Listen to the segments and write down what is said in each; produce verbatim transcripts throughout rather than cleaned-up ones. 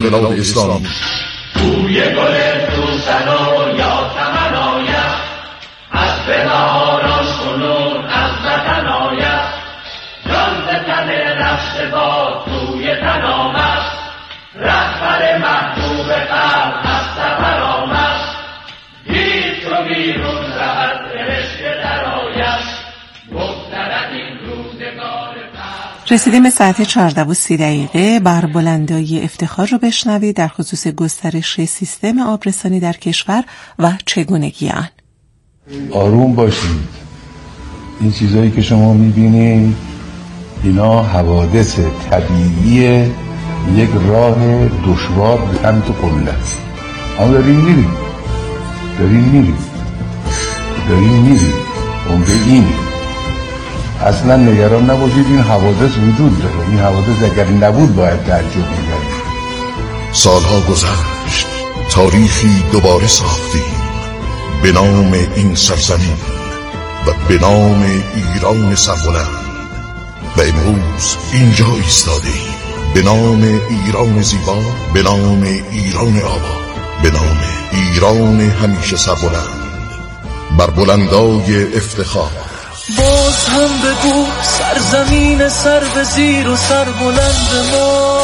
انقلاب اسلامی. توی گل سوسن و یا چمن آید، از بهاران کنون از وطن آید، جان به تن رفته باد توی تن آمد، رهبر محبوب قلب از سفر آمد، دید تو بیرون رهد فرشته در آید، مفترد این روزگار پس. رسیدیم به ساعت چهارده و سی دقیقه. بر بلندای افتخار رو بشنوید در خصوص گسترش سیستم آبرسانی در کشور و چگونگی آن. آروم باشید. این چیزایی که شما میبینید اینا حوادث طبیعی یک راه دشوار به سمت قله است. اما داریم میریم داریم میریم داریم میریم عمره اینه. اصلا نگران نباشید، این حوادث وجود داره. این حوادث اگر نبود باید تعجب می‌کردیم. سالها گذشت، تاریخی دوباره ساختیم به نام این سرزمین و به نام ایران سربلند، و امروز اینجا ایستادیم به نام ایران زیبا، به نام ایران آباد، به نام ایران همیشه سربلند، بر بلندای افتخار. باز هم بگو سرزمین سر به زیر و سر بلند ما،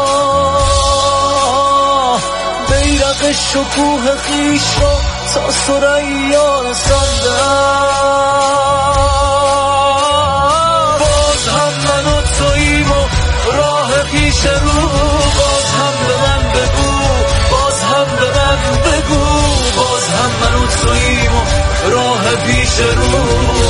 بیرق شکوه خیش را تا ثریا رسانده. باز هم من و توییم و راه پیش رو، باز هم به من بگو، باز هم به من بگو، باز هم من و توییم و راه پیش رو.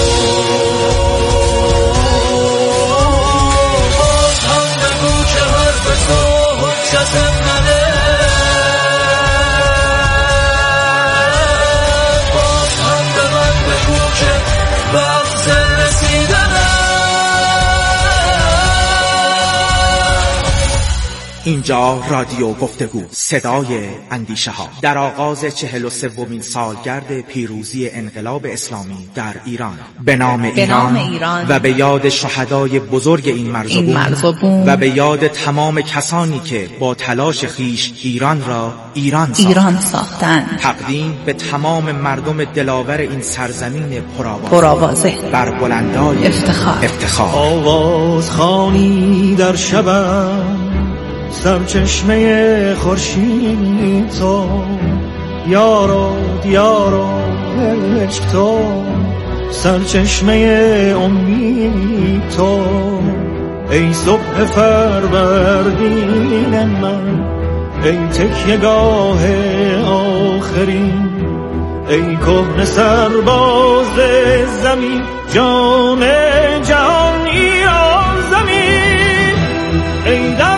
اینجا رادیو گفتگو، صدای اندیشه ها. در آغاز چهل و سومین سالگرد پیروزی انقلاب اسلامی در ایران، به نام ایران, ایران و به یاد شهدای بزرگ این مرزبون و به یاد تمام کسانی که با تلاش خیش ایران را ایران ساختند, ایران ساختند. تقدیم به تمام مردم دلاور این سرزمین پرآوازه بر بلندای افتخار, افتخار. آواز خوانی در شبم، سرچشمه خورشید تو، یارو دیارو عشق تو، سرچشمه امید تو، ای صبح فروردین من، ای تکیه‌گاه آخرین، ای کهنه سرباز زمین، جام جهان ایران زمین، ای در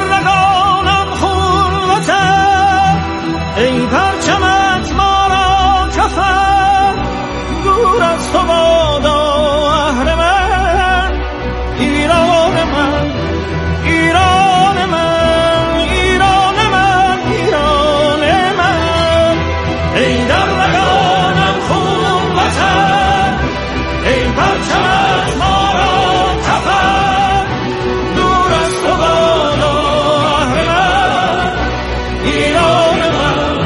ای پرچمت ما را کفن، دور از تو بادا اهل من، ایران من، ایران من، ایران من، ایران من، ای در رگانم خون وطن، ای پرچمت ما را کفن، دور از تو بادا اهل من، ایران من.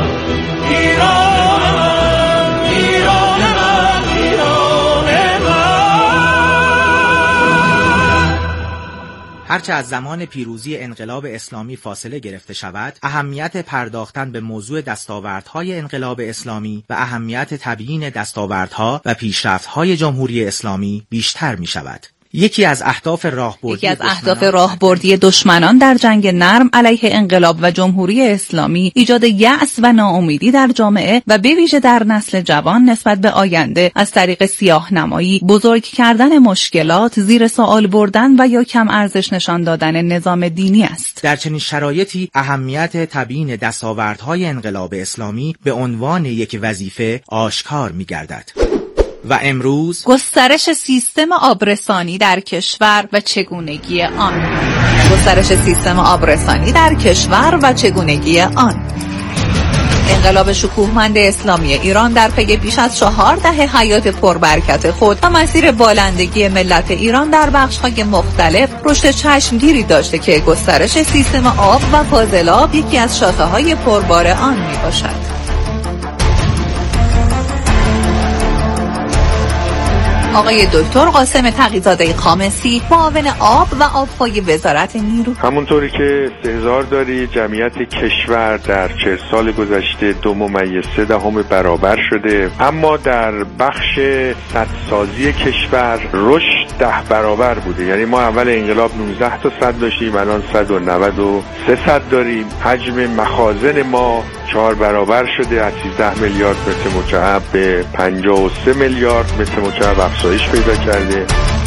هرچه از زمان پیروزی انقلاب اسلامی فاصله گرفته شود، اهمیت پرداختن به موضوع دستاوردهای انقلاب اسلامی و اهمیت تبیین دستاوردها و پیشرفت‌های جمهوری اسلامی بیشتر می شود. یکی از اهداف راهبردی یکی از اهداف راهبردی دشمنان در جنگ نرم علیه انقلاب و جمهوری اسلامی ایجاد یأس و ناامیدی در جامعه و به ویژه در نسل جوان نسبت به آینده از طریق سیاه‌نمایی، بزرگ کردن مشکلات، زیر سوال بردن و یا کم ارزش نشان دادن نظام دینی است. در چنین شرایطی اهمیت تبیین دستاوردهای انقلاب اسلامی به عنوان یک وظیفه آشکار می‌گردد. و امروز گسترش سیستم آبرسانی در کشور و چگونگی آن. گسترش سیستم آبرسانی در کشور و چگونگی آن. انقلاب شکوهمند اسلامی ایران در پی بیش از چهار دهه حیات پربرکت خود و مسیر بالندگی ملت ایران در بخش‌های مختلف رشد چشمگیری داشته که گسترش سیستم آب و فاضلاب یکی از شاخه‌های پربار آن میباشد. آقای دکتر قاسم تقی‌زاده خامسی، معاون آب و آب‌های وزارت نیرو. همونطوری که استحضار داری جمعیت کشور در چهل سال گذشته دو ممیز سه دهم برابر شده، اما در بخش سدسازی کشور رشد ده برابر بوده. یعنی ما اول انقلاب نوزده تا سد داشتیم، الان صد و نود و سه سد داریم. حجم مخازن ما چهار برابر شده، از سیزده میلیارد متر مکعب به پنجاه و سه میلیارد متر مکعب افزایش پیدا کرده.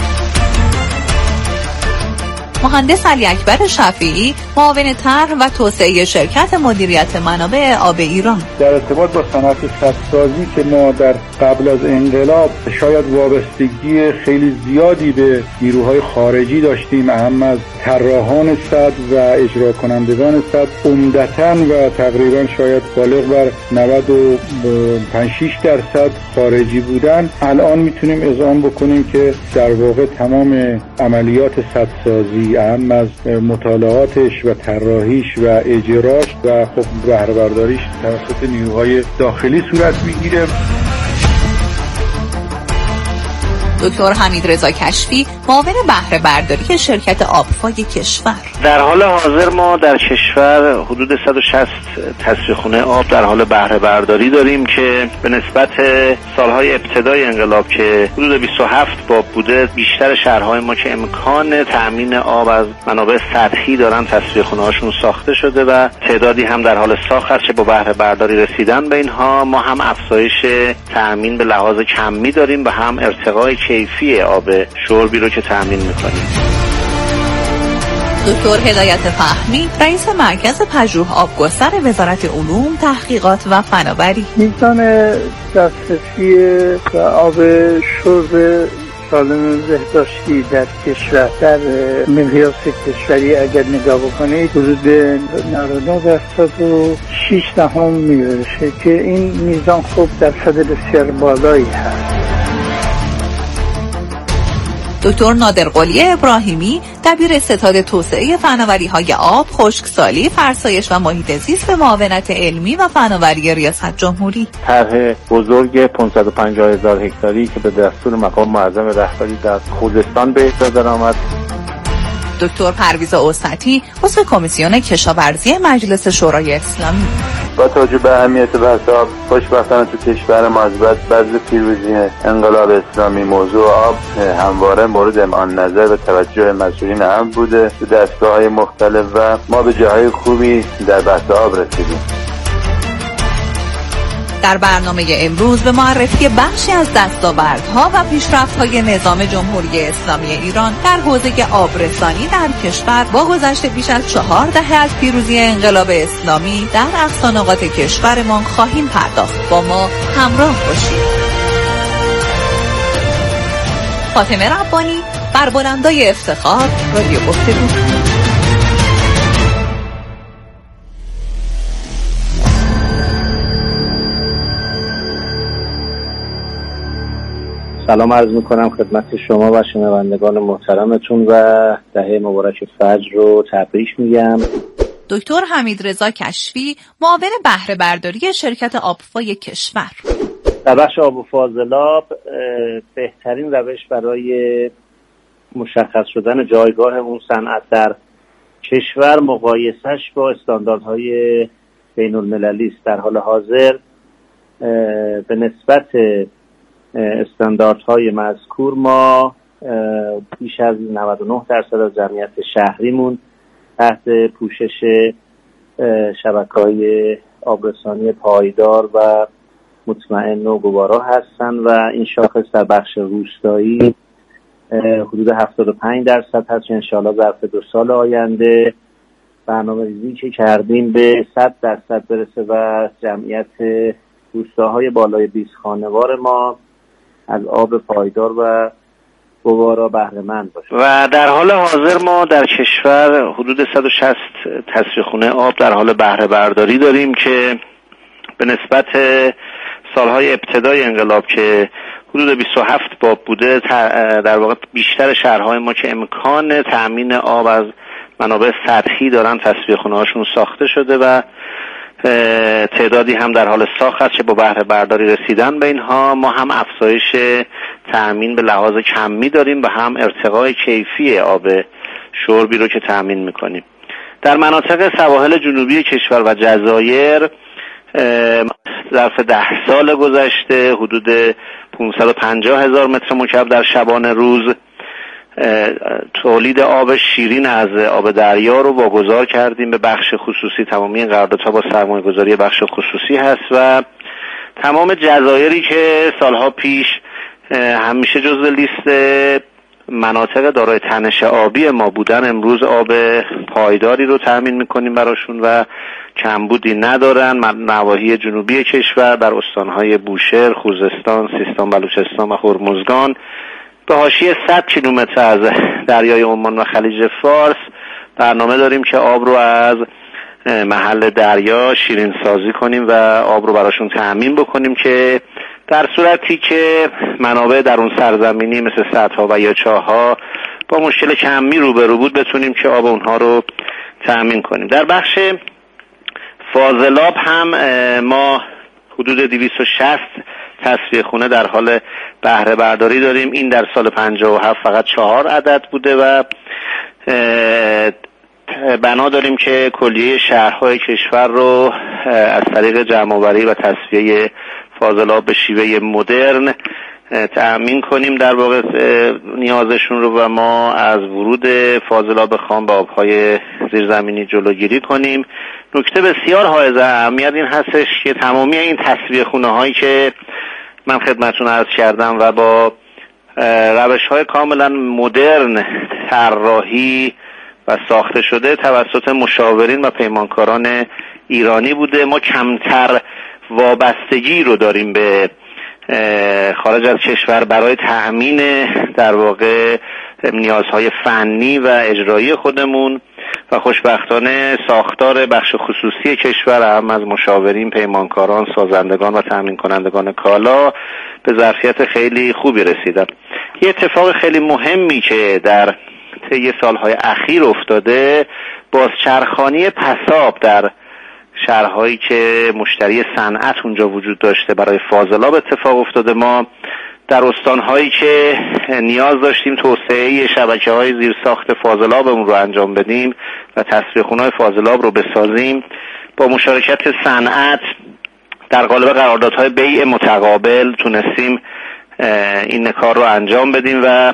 مهندس علی اکبر شفیعی، معاون طرح و توسعه شرکت مدیریت منابع آب ایران. در ارتباط با صنعت سدسازی که ما در قبل از انقلاب شاید وابستگی خیلی زیادی به نیروهای خارجی داشتیم، اهم از طراحان سد و اجرا کنندگان سد عمدتاً و تقریبا شاید بالغ بر نود و پنج شش درصد خارجی بودن. الان میتونیم اذعان بکنیم که در واقع تمام عملیات سدسازی اهم از مطالعاتش و طراحیش و اجراش و خب بهره برداریش توسط نیروهای داخلی صورت میگیره. دکتر حمیدرضا کشفی، معاون بهره برداری شرکت آبفای کشور. در حال حاضر ما در کشور حدود صد و شصت تصفیه‌خانه آب در حال بهره برداری داریم که به نسبت سالهای ابتدای انقلاب که حدود بیست و هفت باب بوده، بیشتر شهرهای ما که امکان تأمین آب از منابع سطحی دارن تصفیه‌خانه هاشون ساخته شده و تعدادی هم در حال ساخت هست که با بهره برداری رسیدن به اینها. ما هم افزایش تأمین به لحاظ کمی داریم و هم ارتقای کیفی آب شربی رو که تأمین میکنیم. دکتر هدایت فهمی، رئیس مرکز پژوه آبگستر وزارت علوم، تحقیقات و فناوری. میزان دسترسی به آب شرب سالم بهداشتی در کشور در مقیاس کشوری اگر نگاه بکنید حدود نود و نه درصد و شش دهم میرسه که این میزان خوب درصد بسیار بالایی هست. دکتر نادر قلی ابراهیمی، دبیر ستاد توسعه فناوری‌های آب، خشکسالی، فرسایش و محیط زیست به معاونت علمی و فناوری ریاست جمهوری. طرح بزرگ پانصد و پنجاه هزار هکتاری که به دستور مقام معظم رهبری در خوزستان به اجرا درآمد. دکتر پرویز اوسطی، عضو کمیسیون کشاورزی مجلس شورای اسلامی. با توجه به اهمیت بحث آب، خوشبختانه تو کشور ما از بعد پیروزی انقلاب اسلامی موضوع آب همواره مورد آن نظر و توجه مسئولین اهم بوده تو دستگاه‌های مختلف و ما به جاهای خوبی در بحث آب رسیدیم. در برنامه امروز به معرفی بخشی از دستاوردها و پیشرفت‌های نظام جمهوری اسلامی ایران در حوزه آبرسانی در کشور با گذشت بیش از چهار دهه از پیروزی انقلاب اسلامی در اقصا نقاط کشورمان خواهیم پرداخت. با ما همراه باشید. فاطمه ربانی، بر بلندای افتخار، رادیو گفتگو. سلام عرض میکنم خدمت شما و شنوندگان محترمتون و دهه مبارک فجر رو تبریک میگم. دکتر حمیدرضا کشفی، معاون بهره برداری شرکت آبفای کشور. در بخش آب و فاضلاب بهترین روش برای مشخص شدن جایگاه اون صنعت در کشور مقایسهش با استانداردهای بین المللی است. در حال حاضر به نسبت استانداردهای مذکور ما بیش از نود و نه درصد از جمعیت شهریمون تحت پوشش شبکه‌های آبرسانی پایدار و مطمئن و گوارا هستند و این شاخص در بخش روستایی حدود هفتاد و پنج درصد هست که انشاءالله ظرف دو سال آینده برنامه ریزی که کردیم به صد درصد برسه و جمعیت روستاهای بالای بیست خانوار ما از آب پایدار و گوارا بهره مند باشه. و در حال حاضر ما در کشور حدود صد و شصت تصفیه‌خانه آب در حال بهره برداری داریم که به نسبت سالهای ابتدای انقلاب که حدود بیست و هفت باب بوده، در واقع بیشتر شهرهای ما که امکان تأمین آب از منابع سطحی دارن تصفیه خونه هاشون ساخته شده و تعدادی هم در حال ساخت هست که با بهره برداری رسیدن به اینها. ما هم افزایش تأمین به لحاظ کمی داریم و هم ارتقای کیفی آب شربی رو که تأمین میکنیم. در مناطق سواحل جنوبی کشور و جزایر ظرف ده سال گذشته حدود پانصد و پنجاه هزار متر مکعب در شبانه روز تولید آب شیرین از آب دریا رو واگذار کردیم به بخش خصوصی. تمامی این قراردادها با سرمایه گذاری بخش خصوصی هست و تمام جزایری که سالها پیش همیشه جزو لیست مناطق دارای تنش آبی ما بودن، امروز آب پایداری رو تأمین میکنیم براشون و کمبودی ندارن. نواحی جنوبی کشور در استانهای بوشهر، خوزستان، سیستان، بلوچستان و هرمزگان به حاشیه صد کیلومتر از دریای عمان و خلیج فارس برنامه داریم که آب رو از محل دریا شیرین سازی کنیم و آب رو براشون تأمین بکنیم که در صورتی که منابع در اون سرزمینی مثل سدها و یا چاه‌ها با مشکل کمی روبرو بود بتونیم که آب اونها رو تأمین کنیم. در بخش فاضلاب هم ما حدود دویست و شصت تصفیه خونه در حال بهره برداری داریم. این در سال پنجاه و هفت فقط چهار عدد بوده و بنا داریم که کلیه شهرهای کشور رو از طریق جمع‌آوری و تصفیه فاضلاب به شیوه مدرن تأمین کنیم در واقع نیازشون رو و ما از ورود فاضلاب خام به آبهای زیرزمینی جلوگیری کنیم. نکته بسیار حائز اهمیت این هستش که تمامی این تصفیه خونه هایی که من خدمتتون عرض کردم و با روش های کاملا مدرن طراحی و ساخته شده توسط مشاورین و پیمانکاران ایرانی بوده. ما کمتر وابستگی رو داریم به خارج از کشور برای تأمین در واقع نیازهای فنی و اجرایی خودمون و خوشبختانه ساختار بخش خصوصی کشور هم از مشاورین، پیمانکاران، سازندگان و تأمین کنندگان کالا به ظرفیت خیلی خوبی رسیدن. یه اتفاق خیلی مهمی که در طی سالهای اخیر افتاده بازچرخانی پساب در شهرهایی که مشتری صنعت اونجا وجود داشته برای فاضلاب اتفاق افتاده. ما در استانهایی که نیاز داشتیم توسعه شبکه‌های زیرساخت فاضلابمون رو انجام بدیم و تصفیه خونه‌های فاضلاب رو بسازیم، با مشارکت صنعت در قالب قراردادهای بیع متقابل تونستیم این کار رو انجام بدیم و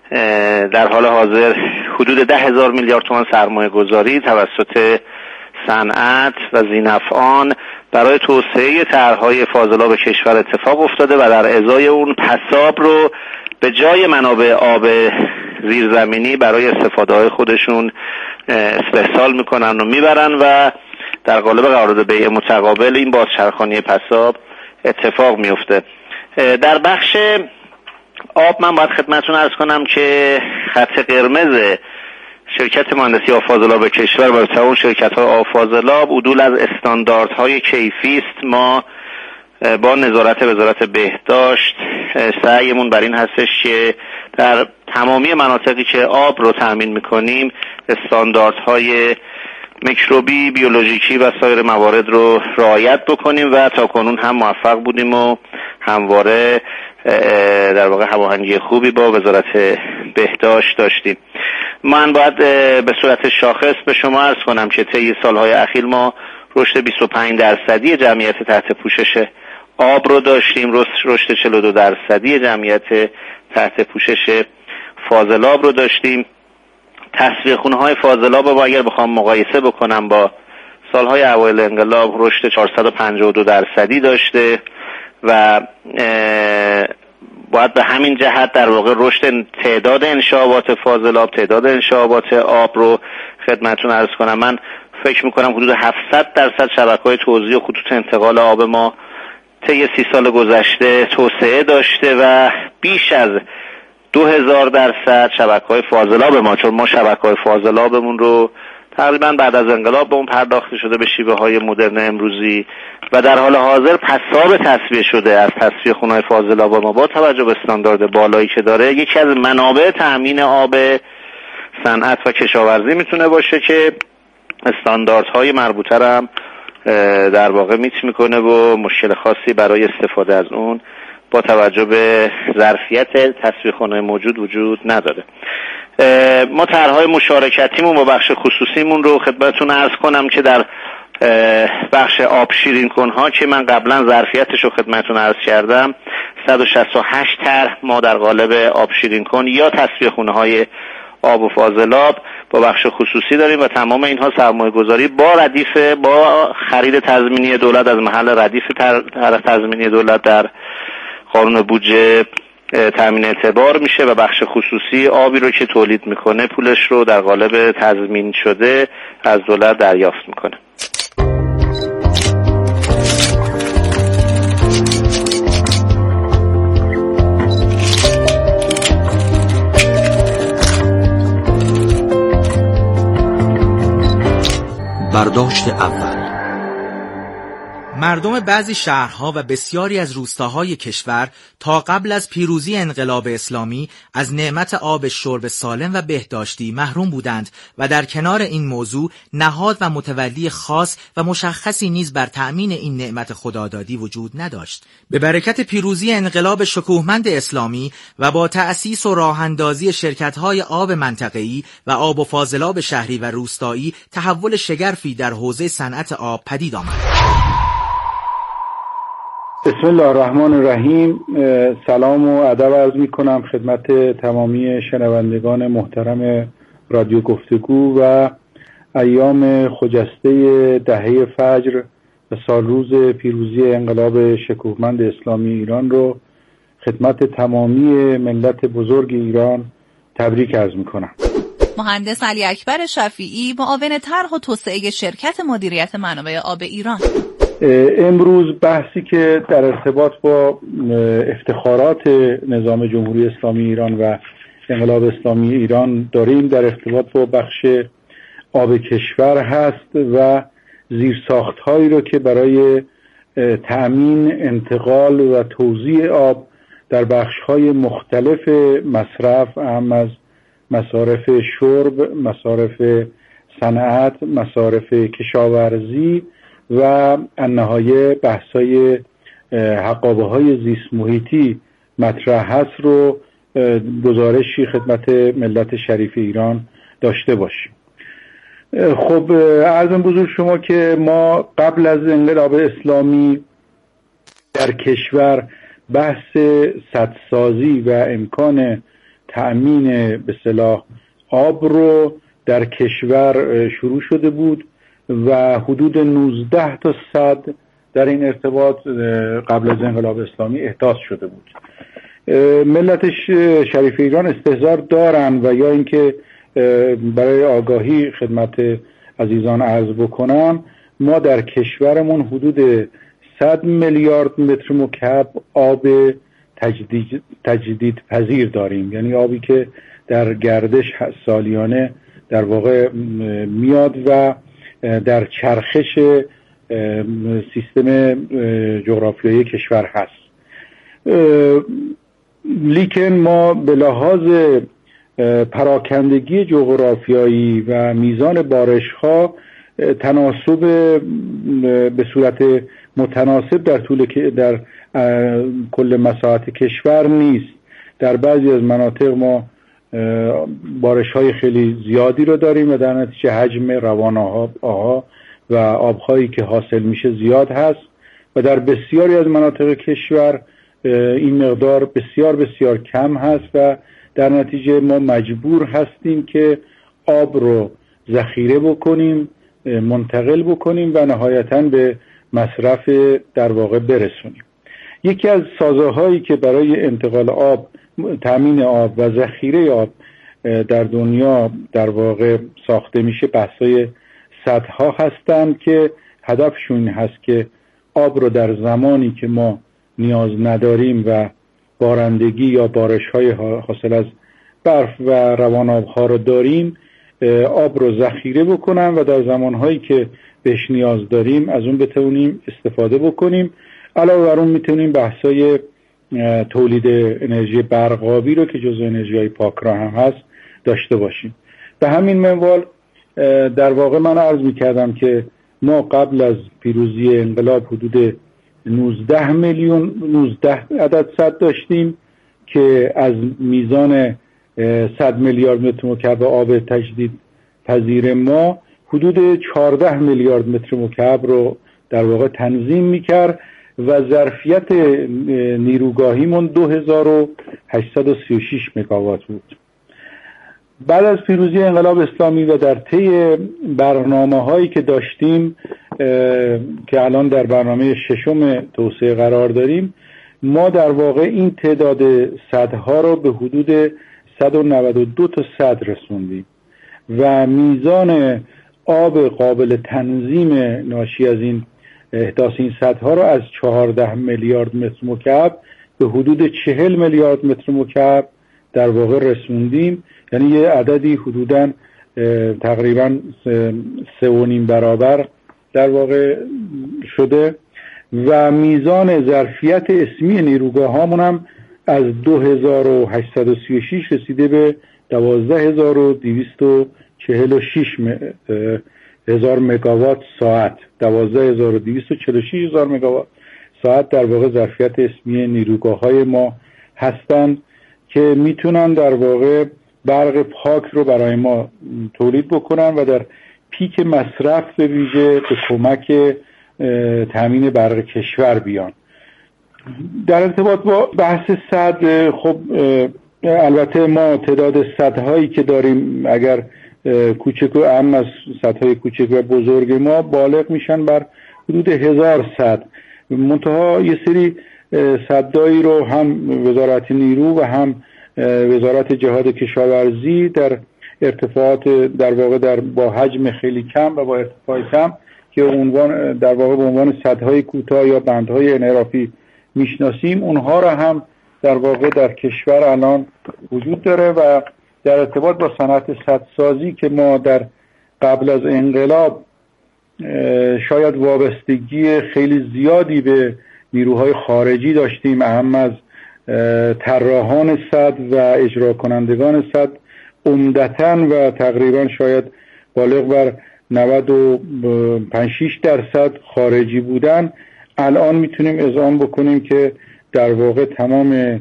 در حال حاضر حدود ده هزار میلیارد تومان سرمایه گذاری توسط صنعت و ذی‌نفعان برای توسعه طرح‌های فاضلاب کشور اتفاق افتاده و در ازای اون پساب رو به جای منابع آب زیرزمینی برای استفاده‌های خودشون استحصال میکنن و میبرن و در قالب قرارداد بیع متقابل این بازچرخانی پساب اتفاق میفته. در بخش آب من باید خدمتتون عرض کنم که خط قرمز شرکت مهندسی آب فاضلاب کشور و تمام شرکت‌های آب فاضلاب عدول از استانداردهای کیفی است. ما با نظارت وزارت بهداشت سعیمون بر این هستش که در تمامی مناطقی که آب رو تأمین می‌کنیم استانداردهای میکروبی، بیولوژیکی و سایر موارد رو رعایت بکنیم و تا کنون هم موفق بودیم و همواره در واقع هماهنگی خوبی با وزارت بهداشت داشتیم. من باید به صورت شاخص به شما عرض کنم که طی سالهای اخیر ما رشد بیست و پنج درصدی جمعیت تحت پوشش آب رو داشتیم، رشد چهل و دو درصدی جمعیت تحت پوشش فاضلاب رو داشتیم. تصفیه خونه‌های فاضلاب رو اگر بخوام مقایسه بکنم با سالهای اوایل انقلاب رشد چهارصد و پنجاه و دو درصدی داشته و باید به همین جهت در واقع رشد تعداد انشابات فاضلاب، تعداد انشابات آب رو خدمتتون عرض کنم. من فکر میکنم حدود هفتصد درصد شبکه‌های توزیع و خطوط انتقال آب ما طی سی سال گذشته توسعه داشته و بیش از دو هزار درصد شبکه‌های فاضلاب ما، چون ما شبکه‌های فاضلابمون رو تقریبا بعد از انقلاب به اون پرداخته شده به شیوه های مدرن امروزی و در حال حاضر پساب تصفیه شده از تصفیه خونه‌های فاضل آب ما با توجه به استاندارد بالایی که داره یکی از منابع تأمین آب صنعت و کشاورزی میتونه باشه که استانداردهای مربوطه هم در واقع میت میکنه و مشکل خاصی برای استفاده از اون با توجه به ظرفیت تصفیه خانه موجود وجود نداره. ما طرح‌های مشارکتیمون با بخش خصوصیمون رو خدمتتون عرض کنم که در بخش آب شیرین کنها که من قبلا ظرفیتش رو خدمتتون عرض کردم صد و شصت و هشت طرح ما در قالب آب شیرین کن یا تصفیه خونه های آب و فاضلاب با بخش خصوصی داریم و تمام اینها سرمایه گذاری با ردیف با خرید تضمینی دولت از محل ردیف طرح تضمینی دولت در قانون بودجه تامین اعتبار میشه و بخش خصوصی آبی رو که تولید میکنه پولش رو در قالب تضمین شده از دولت دریافت میکنه. برداشت اول. مردم بعضی شهرها و بسیاری از روستاهای کشور تا قبل از پیروزی انقلاب اسلامی از نعمت آب شرب سالم و بهداشتی محروم بودند و در کنار این موضوع نهاد و متولی خاص و مشخصی نیز بر تأمین این نعمت خدادادی وجود نداشت. به برکت پیروزی انقلاب شکوهمند اسلامی و با تأسیس و راهاندازی شرکت‌های آب منطقه‌ای و آب و فاضلاب شهری و روستایی تحول شگرفی در حوزه صنعت آب پدید آمد. بسم الله الرحمن الرحیم. سلام و ادب عرض می کنم خدمت تمامی شنوندگان محترم رادیو گفتگو و ایام خجسته دهه فجر و سال روز پیروزی انقلاب شکوهمند اسلامی ایران رو خدمت تمامی ملت بزرگ ایران تبریک عرض می کنم. مهندس علی اکبر شفیعی، معاون طرح و توسعه شرکت مدیریت منابع آب ایران. امروز بحثی که در ارتباط با افتخارات نظام جمهوری اسلامی ایران و انقلاب اسلامی ایران داریم در ارتباط با بخش آب کشور هست و زیرساخت‌هایی رو که برای تأمین انتقال و توزیع آب در بخش‌های مختلف مصرف، اهم از مصارف شرب، مصارف صنعت، مصارف کشاورزی و النهایه بحث‌های حقابه‌های زیست محیطی مطرح هست رو گزارشی خدمت ملت شریف ایران داشته باشیم. خب عرضم بزرگ شما که ما قبل از انقلاب اسلامی در کشور بحث سدسازی و امکان تأمین به اصطلاح آب رو در کشور شروع شده بود و حدود نوزده تا سد در این ارتباط قبل از انقلاب اسلامی احداث شده بود. ملت شریف ایران استحضار دارن و یا اینکه برای آگاهی خدمت عزیزان عرض بکنم، ما در کشورمون حدود صد میلیارد متر مکعب آب تجدید, تجدید پذیر داریم، یعنی آبی که در گردش سالیانه در واقع میاد و در چرخش سیستم جغرافیایی کشور هست. لیکن ما به لحاظ پراکندگی جغرافیایی و میزان بارش ها تناسب به صورت متناسب در طول در کل مساحت کشور نیست. در بعضی از مناطق ما بارش های خیلی زیادی رو داریم و در نتیجه حجم روان آبها و آبهایی که حاصل میشه زیاد هست و در بسیاری از مناطق کشور این مقدار بسیار بسیار کم هست و در نتیجه ما مجبور هستیم که آب رو ذخیره بکنیم، منتقل بکنیم و نهایتاً به مصرف در واقع برسونیم. یکی از سازه‌هایی که برای انتقال آب، تامین آب و ذخیره آب در دنیا در واقع ساخته میشه بحث‌های سدها هستند که هدفشون هست که آب رو در زمانی که ما نیاز نداریم و بارندگی یا بارش‌های حاصل از برف و روان آب‌ها رو داریم آب رو ذخیره بکنن و در زمانهایی که بهش نیاز داریم از اون بتونیم استفاده بکنیم. علاوه بر اون میتونیم بحثای تولید انرژی برق‌آبی رو که جزو انرژی‌های پاک را هم هست داشته باشیم. به همین منوال در واقع من عرض میکردم که ما قبل از پیروزی انقلاب حدود نوزده میلیون نوزده عدد سد داشتیم که از میزان صد میلیارد متر مکعب آب تجدید پذیر ما حدود چهارده میلیارد متر مکعب رو در واقع تنظیم میکرد و ظرفیت نیروگاهیمون دو هزار و هشتصد و سی و شش مگاوات بود. بعد از پیروزی انقلاب اسلامی و در طی برنامه هایی که داشتیم که الان در برنامه ششم توسعه قرار داریم، ما در واقع این تعداد سدها رو به حدود صد و نود و دو تا سد رسوندیم و میزان آب قابل تنظیم ناشی از این احداث این سدها رو از چهارده میلیارد متر مکعب به حدود چهل میلیارد متر مکعب در واقع رسوندیم. یعنی یه عددی حدوداً تقریباً سه و نیم برابر در واقع شده و میزان ظرفیت اسمی نیروگاه هامون هم از دو هزار و هشتصد و سی و شش رسیده به دوازده هزار و دویست و چهل و شش هزار مگاوات ساعت. دوازده هزار و دویست و چهل و شش هزار مگاوات ساعت در واقع ظرفیت اسمی نیروگاه های ما هستند که میتونن در واقع برق پاک رو برای ما تولید بکنن و در پیک مصرف به ویژه به کمک تامین برق کشور بیان. در ارتباط با بحث سد، خب البته ما تعداد سدهایی که داریم اگر کوچک و اهم از سدهای کوچک و بزرگ ما بالغ میشن بر حدود هزار سد. منتها یه سری سدایی رو هم وزارت نیرو و هم وزارت جهاد کشاورزی در ارتفاعات در واقع در با حجم خیلی کم و با ارتفاع کم که عنوان در واقع به عنوان سدهای کوتاه یا بندهای انحرافی میشناسیم، اونها را هم در واقع در کشور الان وجود داره و در ارتباط با صنعت سدسازی که ما در قبل از انقلاب شاید وابستگی خیلی زیادی به نیروهای خارجی داشتیم، اهم از طراحان سد و اجرا کنندگان سد عمدتاً و تقریبا شاید بالغ بر نود و پنج شش درصد خارجی بودن. الان میتونیم اذعان بکنیم که در واقع تمام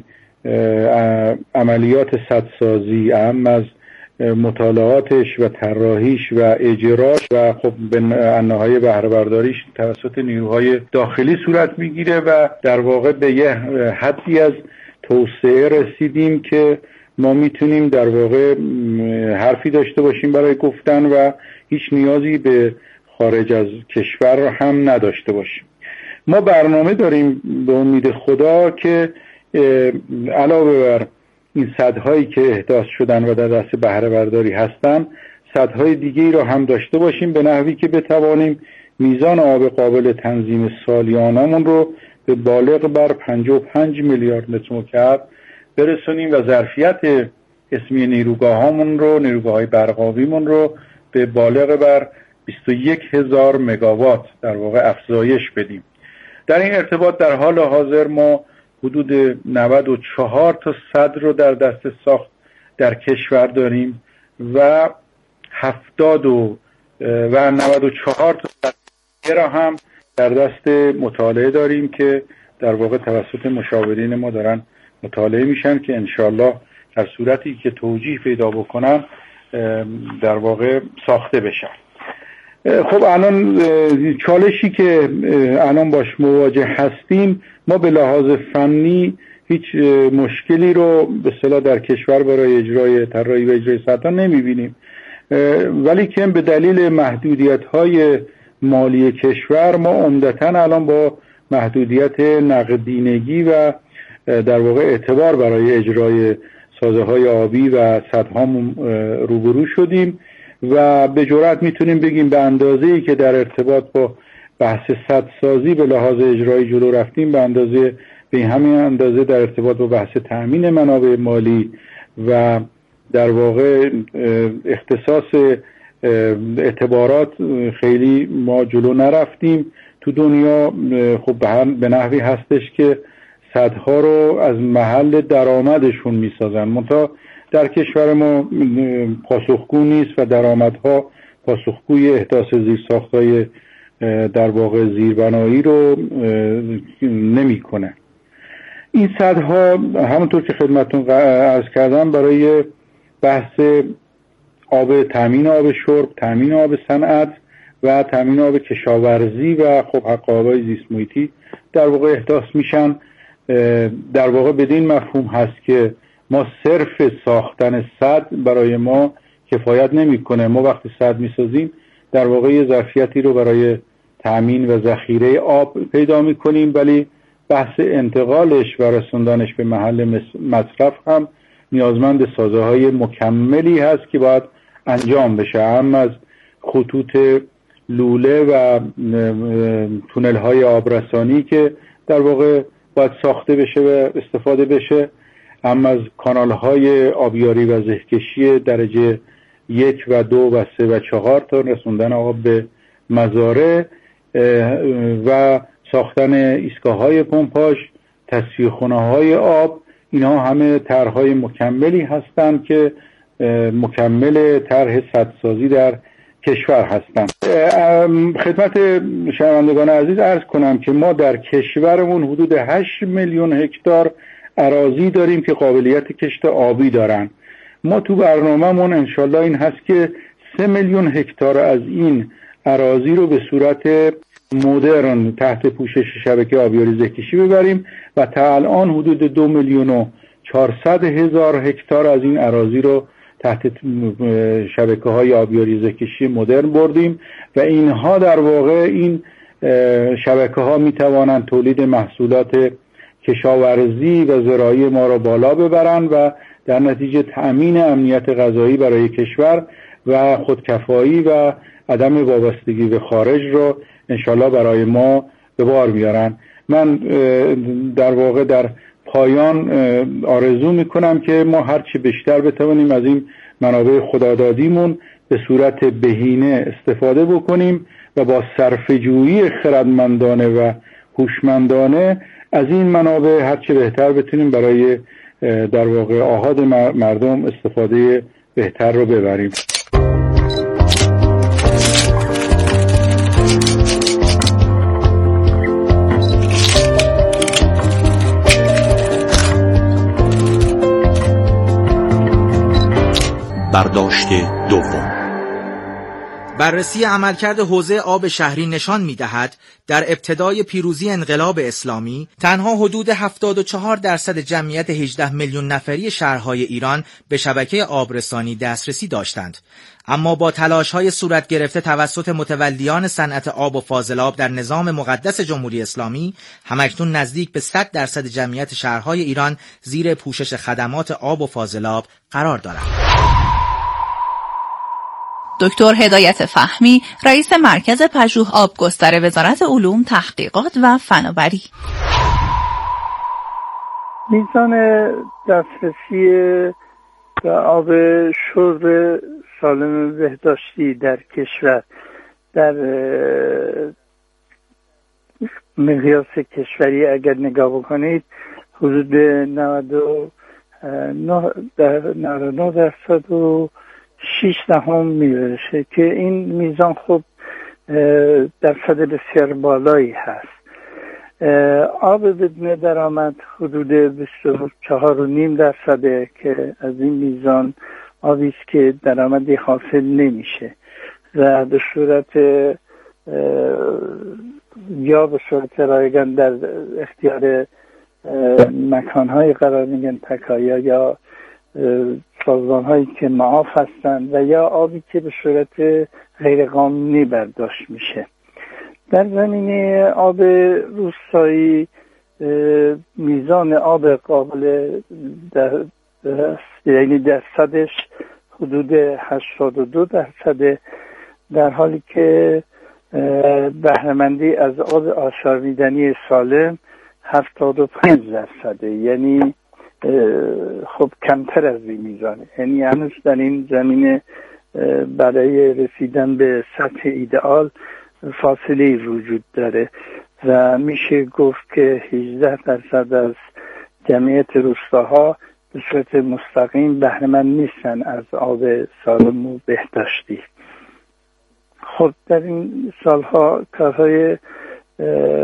عملیات سدسازی اهم از مطالعاتش و طراحیش و اجراش و خب به نهایت بهره برداریش توسط نیروهای داخلی صورت میگیره و در واقع به یه حدی از توسعه رسیدیم که ما میتونیم در واقع حرفی داشته باشیم برای گفتن و هیچ نیازی به خارج از کشور هم نداشته باشیم. ما برنامه داریم به امید خدا که علاوه بر این سدهایی که احداث شدن و در دست بهره برداری هستن، سدهای دیگه‌ای را هم داشته باشیم به نحوی که بتوانیم میزان آب قابل تنظیم سالیانمون رو به بالغ بر پنجاه و پنج میلیارد متر مکعب برسونیم و ظرفیت اسمی نیروگاه هامون رو نیروگاه های برق‌آبیمون رو به بالغ بر بیست و یک هزار مگاوات در واقع افزایش بدیم. در این ارتباط در حال حاضر ما حدود نود و چهار تا سد رو در دست ساخت در کشور داریم و هفتاد و و نود و چهار تا سد را هم در دست مطالعه داریم که در واقع توسط مشاورین ما دارن مطالعه میشن که انشالله در صورتی که توجیه پیدا بکنن در واقع ساخته بشن. خب الان چالشی که الان باش مواجه هستیم، ما به لحاظ فنی هیچ مشکلی رو به اصطلاح در کشور برای اجرای طراحی و اجرای سدها نمیبینیم، ولی که به دلیل محدودیت‌های مالی کشور ما عمدتاً الان با محدودیت نقدینگی و در واقع اعتبار برای اجرای سازه‌های آبی و سدهامون روبرو شدیم و به جرئت میتونیم بگیم به اندازه‌ای که در ارتباط با بحث سدسازی به لحاظ اجرایی جلو رفتیم، به اندازه به همین اندازه در ارتباط با بحث تأمین منابع مالی و در واقع اختصاص اعتبارات خیلی ما جلو نرفتیم. تو دنیا خب به نحوی هستش که سدها رو از محل درآمدشون میسازن، منتها در کشور ما پاسخگو نیست و درآمدها پاسخگوی احداث زیرساخت‌های در واقع زیربنایی رو نمی‌کنه. این سدها همونطور که خدمتتون عرض کردم برای بحث آب، تامین آب شرب، تامین آب صنعت و تامین آب کشاورزی و خب حق آبای زیست محیطی در واقع احداث میشن. در واقع بدین مفهوم هست که ما صرف ساختن سد برای ما کفایت نمیکنه. ما وقتی سد میسازیم در واقع یه ظرفیتی رو برای تامین و ذخیره آب پیدا میکنیم، ولی بحث انتقالش و رسوندنش به محل مصرف هم نیازمند سازه‌های مکملی هست که باید انجام بشه، هم از خطوط لوله و تونل‌های آبرسانی که در واقع باید ساخته بشه و استفاده بشه، هم از کانال‌های آبیاری و زهکشی درجه یک و دو و سه و چهار تا رسوندن آب به مزارع و ساختن ایستگاه‌های پمپاژ، تصفیه‌خانه‌های آب. اینها همه طرح‌های مکملی هستند که مکمل طرح سدسازی در کشور هستند. خدمت شنوندگان عزیز عرض کنم که ما در کشورمون حدود هشت میلیون هکتار اراضی داریم که قابلیت کشت آبی دارن. ما تو برنامه‌مون انشالله این هست که سه میلیون هکتار از این اراضی رو به صورت مدرن تحت پوشش شبکه آبیاری زهکشی ببریم و تا الان حدود دو میلیون و چهارصد هزار هکتار از این اراضی رو تحت شبکه های آبیاری زهکشی مدرن بردیم و اینها در واقع این شبکه ها می توانند تولید محصولات کشاورزی و زراعی ما را بالا ببرن و در نتیجه تأمین امنیت غذایی برای کشور و خودکفایی و عدم وابستگی به خارج رو انشالله برای ما به بار میارن. من در واقع در پایان آرزو میکنم که ما هرچی بیشتر بتوانیم از این منابع خدادادیمون به صورت بهینه استفاده بکنیم و با صرفه‌جویی خردمندانه و هوشمندانه از این منابع هرچی بهتر بتونیم برای در واقع آحاد مردم استفاده بهتر رو ببریم. برداشت دوم. بررسی عملکرد حوزه آب شهری نشان می‌دهد در ابتدای پیروزی انقلاب اسلامی تنها حدود هفتاد و چهار درصد جمعیت هجده میلیون نفری شهرهای ایران به شبکه آبرسانی دسترسی داشتند، اما با تلاش‌های صورت گرفته توسط متولیان صنعت آب و فاضلاب در نظام مقدس جمهوری اسلامی همکنون نزدیک به صد درصد جمعیت شهرهای ایران زیر پوشش خدمات آب و فاضلاب قرار دارند. دکتر هدایت فهمی، رئیس مرکز پژوه آبگستر وزارت علوم، تحقیقات و فناوری. میزان دسترسی به آب شرب سالم و بهداشتی در کشور در مقیاس کشوری اگر نگاه بکنید حدود نود و نه درصد و شش دهم میرسه که این میزان خب درصد بسیار بالایی هست. آب بدون درآمد حدود بیست و چهار و نیم درصده که از این میزان آبی است که درآمدی حاصل نمیشه و به صورت یا به صورت رایگان در اختیار مکان‌های قرار میگن تکایا یا سازمان هایی که معاف هستند و یا آبی که به صورت غیر قانونی برداشت میشه. در زمینه آب روستایی میزان آب قابل در یعنی درصدش حدود هشتاد و دو درصده، در حالی که بهره‌مندی از آب آشامیدنی سالم هفتاد و پنج درصده. یعنی خب کمتر از این میزانه. یعنی هنوز در این زمینه برای رسیدن به سطح ایدئال فاصله وجود داره و میشه گفت که هجده درصد از جمعیت روستاها به صورت مستقیم بهره‌مند نیستن از آب سالم و بهداشتی. خب در این سالها کارهای